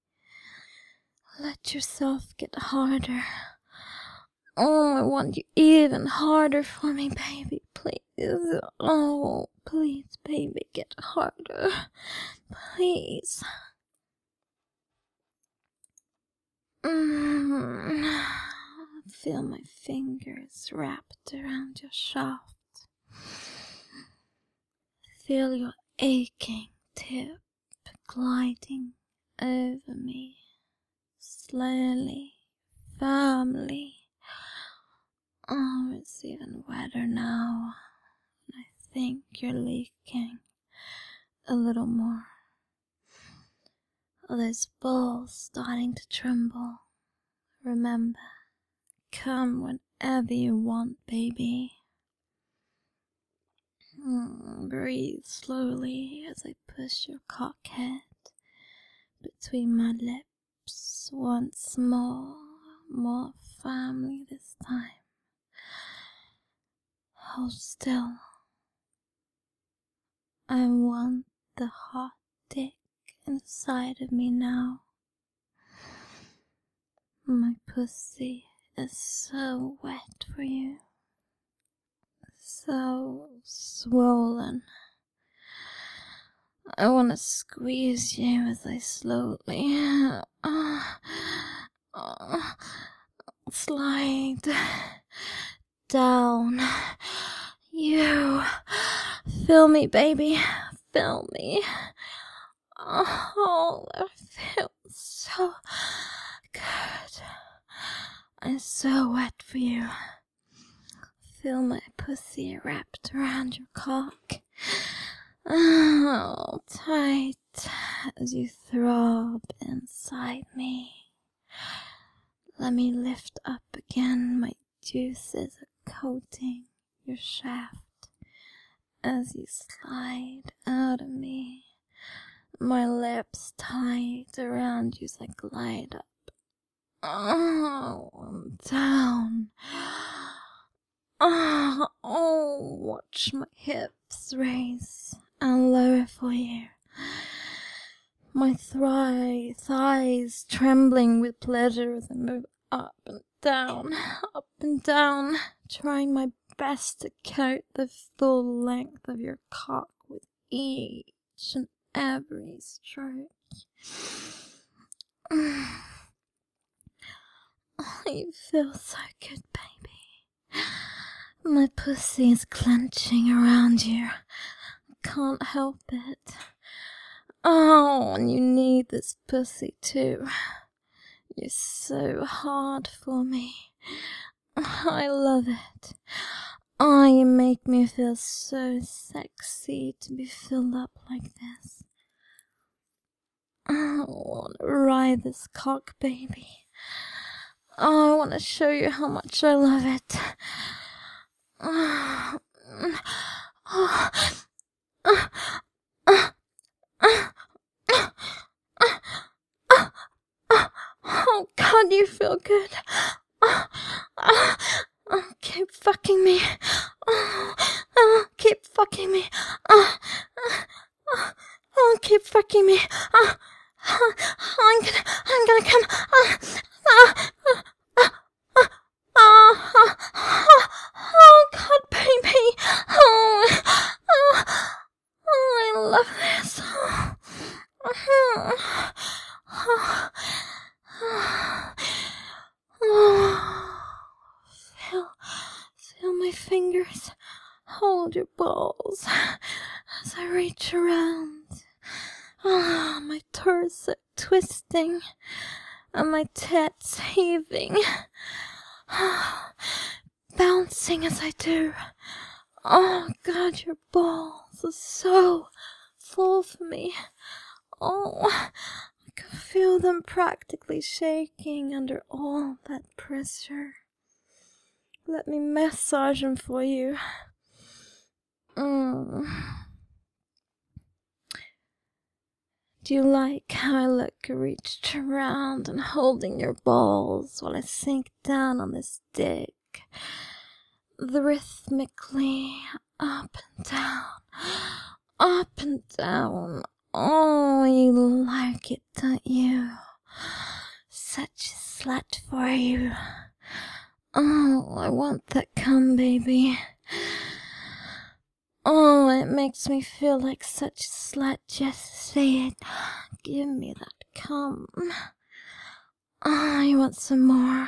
Let yourself get harder. Oh, I want you even harder for me, baby, please. Oh, please, baby, get harder. Please. Feel my fingers wrapped around your shaft. feel your aching tip gliding over me, slowly, firmly. Oh, it's even wetter now. I think you're leaking a little more. Oh, those balls starting to tremble. Remember, come whenever you want, baby. Breathe slowly as I push your cock head between my lips once more firmly this time. Hold still. I want the hot dick inside of me now. My pussy is so wet for you, so swollen. I want to squeeze you as I slowly slide down. You feel me, baby, feel me. Oh, that feels so good. I'm so wet for you. Feel my pussy wrapped around your cock. Oh, tight as you throb inside me. Let me lift up again. My juices are coating your shaft as you slide out of me. My lips tight around you as I glide up. Oh, I'm down. Oh, watch my hips raise and lower for you. My thighs trembling with pleasure as I move up and down, trying my best to coat the full length of your cock with each and every stroke. Oh, you feel so good, baby. My pussy is clenching around you. I can't help it. Oh, and you need this pussy too. You're so hard for me. I love it. Oh, you make me feel so sexy to be filled up like this. Oh, I want to ride this cock, baby. Oh, I want to show you how much I love it. Oh, God, you feel good. Keep fucking me. Keep fucking me. Keep fucking me. I'm gonna come. Oh, God, baby. I love this. Feel my fingers hold your balls as I reach around. My torso twisting and my tits heaving, bouncing as I do. Oh, God, your balls are so full for me. Oh, I can feel them practically shaking under all that pressure. Let me massage them for you. Do you like how I look reached around and holding your balls while I sink down on this dick, rhythmically up and down, up and down? Oh, you like it, don't you? Such a slut for you. Oh, I want that cum, baby. Oh, it makes me feel like such a slut just to say it. Give me that cum. Oh, you want some more?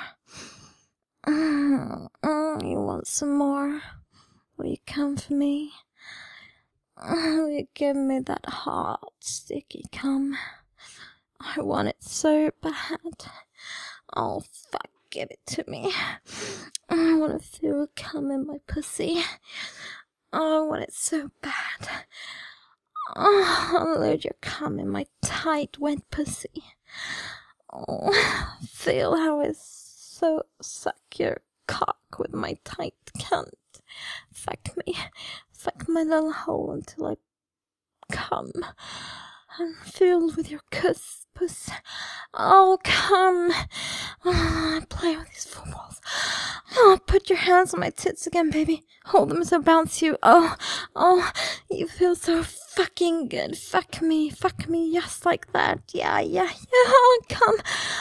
You want some more? Will you come for me? You give me that hot, sticky cum. I want it so bad. Oh, fuck, give it to me. I want to feel cum in my pussy. Oh, I want it so bad. Oh, unload your cum in my tight, wet pussy. Oh, feel how I so suck your cock with my tight cunt. Fuck me. Fuck my little hole until I come. I'm filled with your puss. Oh, come. Oh, play with these footballs. Oh, put your hands on my tits again, baby. Hold them so bouncy. Oh, you feel so fucking good. Fuck me, just like that. Yeah. Oh, come.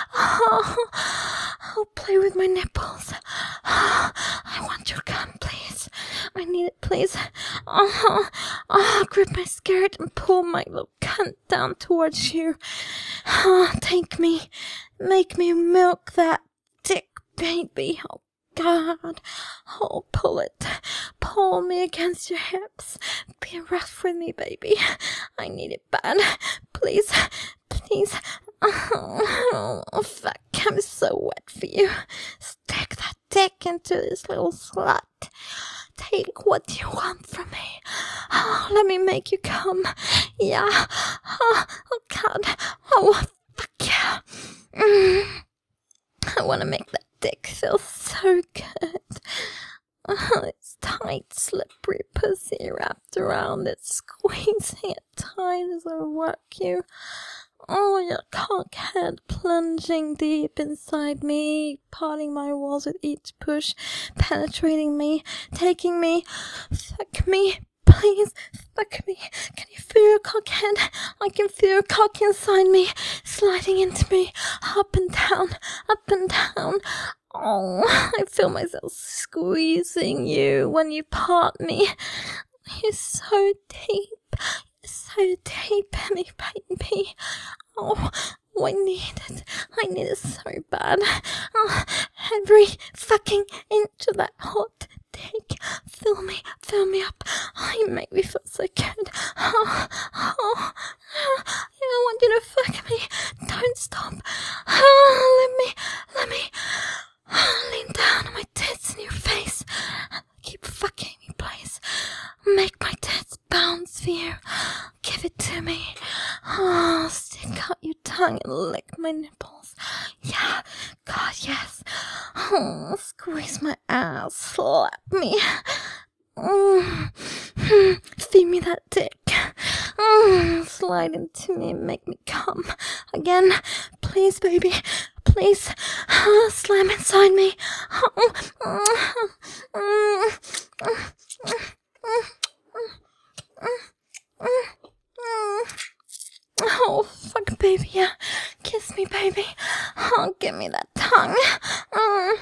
Oh, play with my nipples. Oh, I want your cum, please. I need it, please. Oh, grip my skirt and pull my little cunt down towards you. Oh, take me. Make me milk that dick, baby. Oh, God. Oh, pull it. Pull me against your hips. Be rough with me, baby. I need it bad. Please. Oh, fuck. I'm so wet for you. Stick that dick into this little slut. Take what you want from me. Oh, let me make you come. Yeah. Oh, God. Oh, fuck yeah. I want to make that dick feel so good. Oh, it's tight, slippery pussy wrapped around it, squeezing it tight as I work you. Oh, your cock head plunging deep inside me, parting my walls with each push, penetrating me, taking me. Fuck me, please, fuck me. Can you feel your cock head? I can feel your cock inside me, sliding into me, up and down, up and down. Oh, I feel myself squeezing you when you part me. You're so deep. So deep in me, baby. Oh, I need it so bad. Oh, every fucking inch of that hot dick. Fill me up. Oh, you make me feel so good. Oh, I want you to fuck me. Don't stop. Oh, let me lean down on my tits in your face. Keep fucking me, please. Make my tits bounce for you. Give it to me. Oh, stick out your tongue and lick my nipples. Yeah, God, yes. Oh, squeeze my ass. Slap me. Feed me that dick. Slide into me and make me come. Again, please, baby. Please, slam inside me. Oh, fuck, baby, yeah. Kiss me, baby. Oh, give me that tongue. Oh,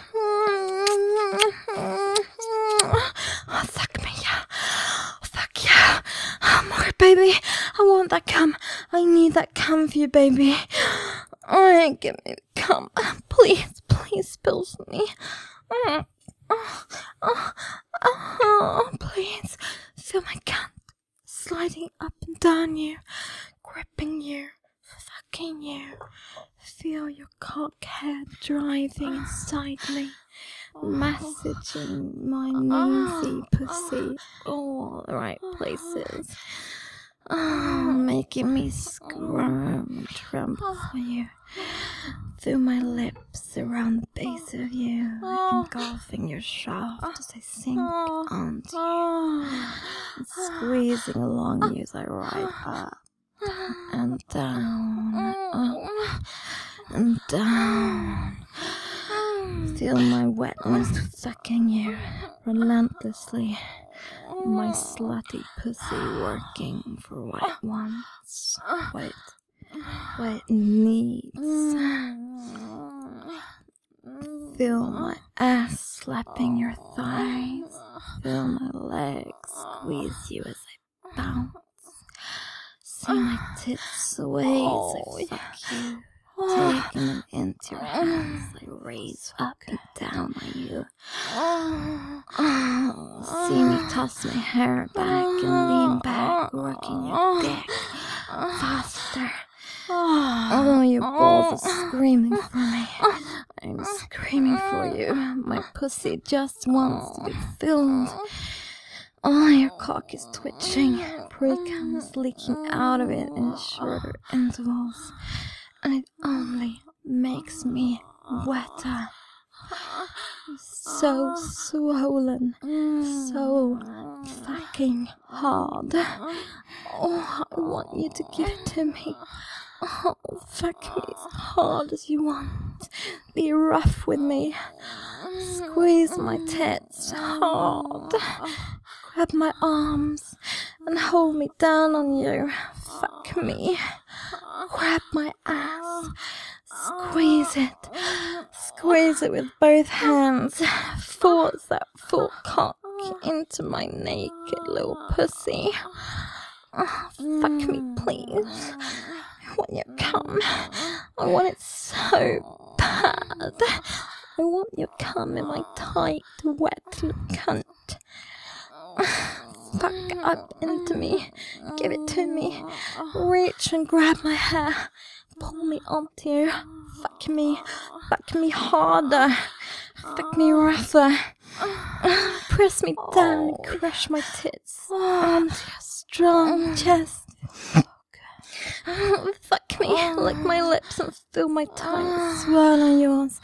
fuck me, yeah. Fuck yeah. More, baby. I want that cum. I need that cum for you, baby. Oh, give me the cum. Please spill me. Please. Feel my cunt sliding up and down you, gripping you, fucking you. Feel your cock head driving inside me, massaging my newsy pussy all the right places. Making me squirm and tremble for you. Feel my lips around the base of you, engulfing your shaft as I sink onto you, and squeezing along you as I ride up and down, up and down. Feel my wetness sucking you relentlessly. My slutty pussy working for what it wants, what it needs. Feel my ass slapping your thighs. Feel my legs squeeze you as I bounce. See my tits sway as I fuck you. taking them into your hands. I raise up and down on you. See me toss my hair back and lean back, working your dick faster. Although your balls are screaming for me, I'm screaming for you. My pussy just wants to be filled. Your cock is twitching. Pre-cum is leaking out of it in shorter intervals, and it only makes me wetter. So swollen, so fucking hard. I want you to give it to me. Fuck me as hard as you want. Be rough with me. Squeeze my tits hard. Grab my arms and hold me down on you. Fuck me. Grab my ass. Squeeze it. Squeeze it with both hands. Force that full cock into my naked little pussy. Fuck me, please. I want your cum. I want it so bad. I want your cum in my tight, wet little cunt. Fuck up into me. Give it to me. Reach and grab my hair. Pull me onto you. Fuck me. Fuck me harder. Fuck me rougher. Press me down and crush my tits onto your strong chest. Fuck me, lick my lips and fill my tongue swirl on yours.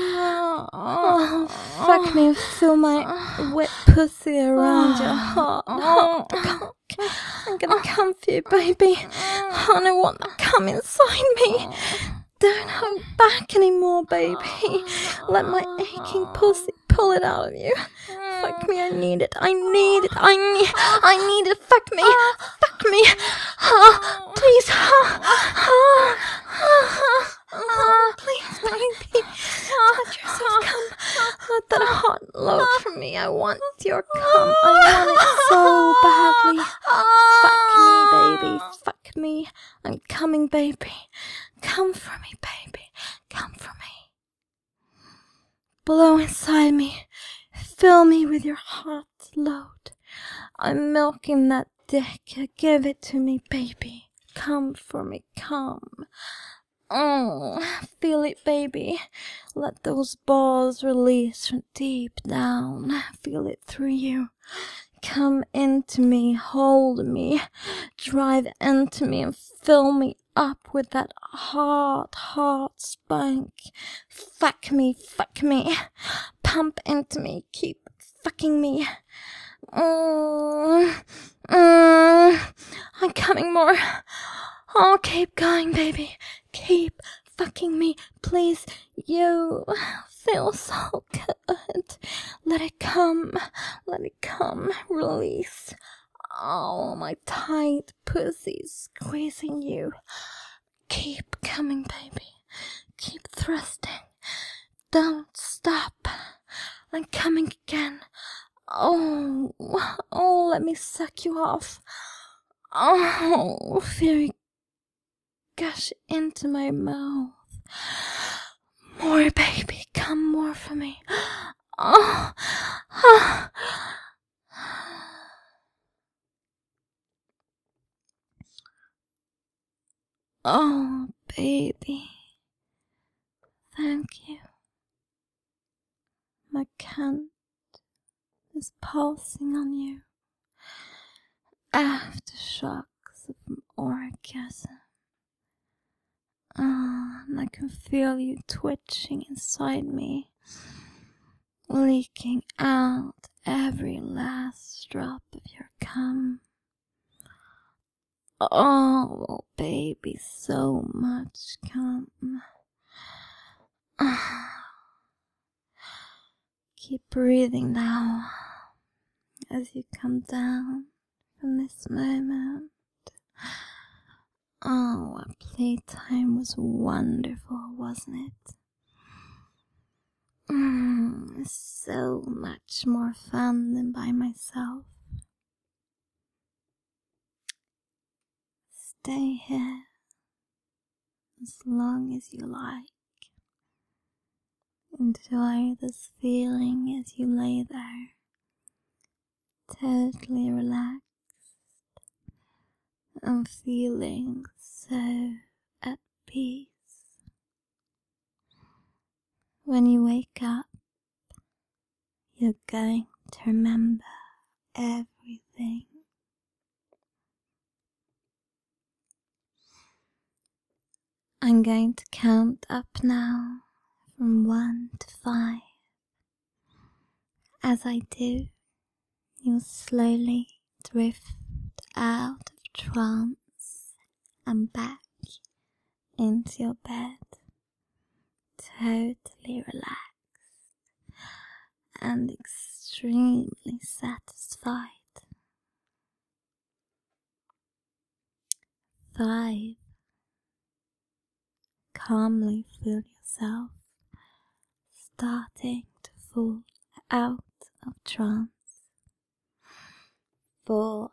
Fuck me and fill my wet pussy around your hard cock. I'm gonna come for you, baby. And I want that cum inside me. Don't hold back anymore, baby. Let my aching pussy pull it out of you. Fuck me, I need it. I need it. I need it. Fuck me. Fuck me. Please. Please, baby. Let yourself come. Let that hot load from me. I want your cum. I want it so badly. Fuck me, baby. Fuck me. I'm coming, baby. Come for me, baby. Come for me. Blow inside me. Fill me with your hot load. I'm milking that dick. Give it to me, baby. Come for me, come. Feel it, baby. Let those balls release from deep down. Feel it through you. Come into me, hold me, drive into me and fill me up with that hot spank. Fuck me. Pump into me, keep fucking me. I'm coming more. Keep going, baby. Keep fucking me, please. You feel so good. Let it come. Release. My tight pussy's squeezing you. Keep coming, baby. Keep thrusting. Don't stop. I'm coming again. Let me suck you off. Feel it gush into my mouth. More, baby. Come more for me. Baby. Thank you. My cunt is pulsing on you. Aftershocks of an orgasm. And I can feel you twitching inside me, leaking out every last drop of your cum. Baby, so much cum. Keep breathing now as you come down from this moment. Our playtime was wonderful, wasn't it? So much more fun than by myself. Stay here as long as you like. Enjoy this feeling as you lay there, totally relaxed and feeling so at peace. When you wake up, you're going to remember everything. I'm going to count up now from 1 to 5. As I do, you'll slowly drift out of trance and back into your bed, totally relaxed and extremely satisfied. 5. Calmly feel yourself starting to fall out of trance. 4.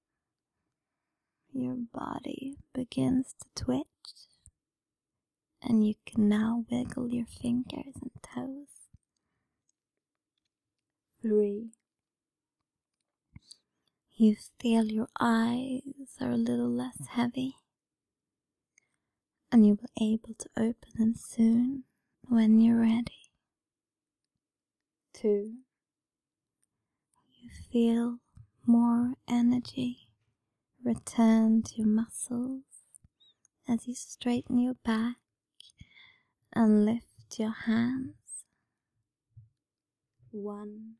Your body begins to twitch, and you can now wiggle your fingers and toes. 3. You feel your eyes are a little less heavy, and you'll be able to open them soon when you're ready. 2. You feel more energy return to your muscles as you straighten your back and lift your hands. 1.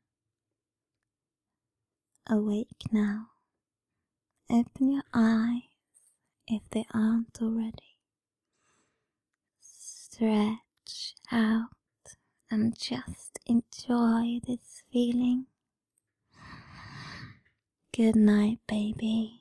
Awake now. Open your eyes if they aren't already. Stretch out and just enjoy this feeling. Good night, baby.